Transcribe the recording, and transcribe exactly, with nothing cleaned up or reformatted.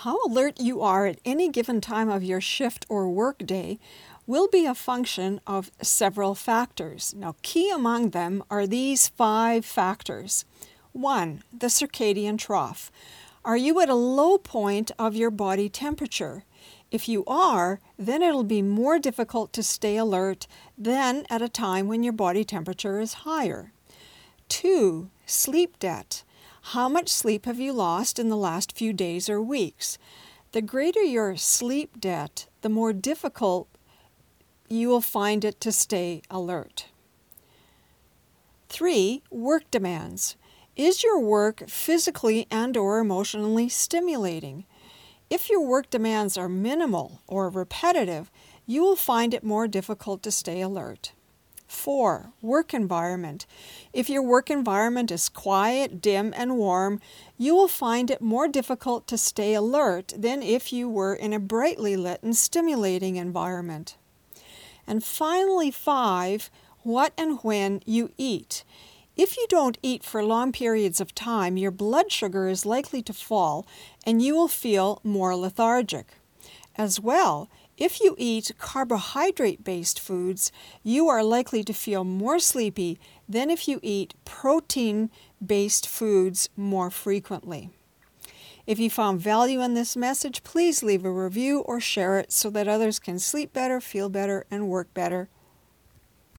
How alert you are at any given time of your shift or work day will be a function of several factors. Now, key among them are these five factors. One, the circadian trough. Are you at a low point of your body temperature? If you are, then it'll be more difficult to stay alert than at a time when your body temperature is higher. Two, sleep debt. How much sleep have you lost in the last few days or weeks? The greater your sleep debt, the more difficult you will find it to stay alert. Three, work demands. Is your work physically and or emotionally stimulating? If your work demands are minimal or repetitive, you will find it more difficult to stay alert. Four, work environment. If your work environment is quiet, dim, and warm, you will find it more difficult to stay alert than if you were in a brightly lit and stimulating environment. And finally, five, what and when you eat. If you don't eat for long periods of time, your blood sugar is likely to fall and you will feel more lethargic. As well, if you eat carbohydrate-based foods, you are likely to feel more sleepy than if you eat protein-based foods more frequently. If you found value in this message, please leave a review or share it so that others can sleep better, feel better, and work better.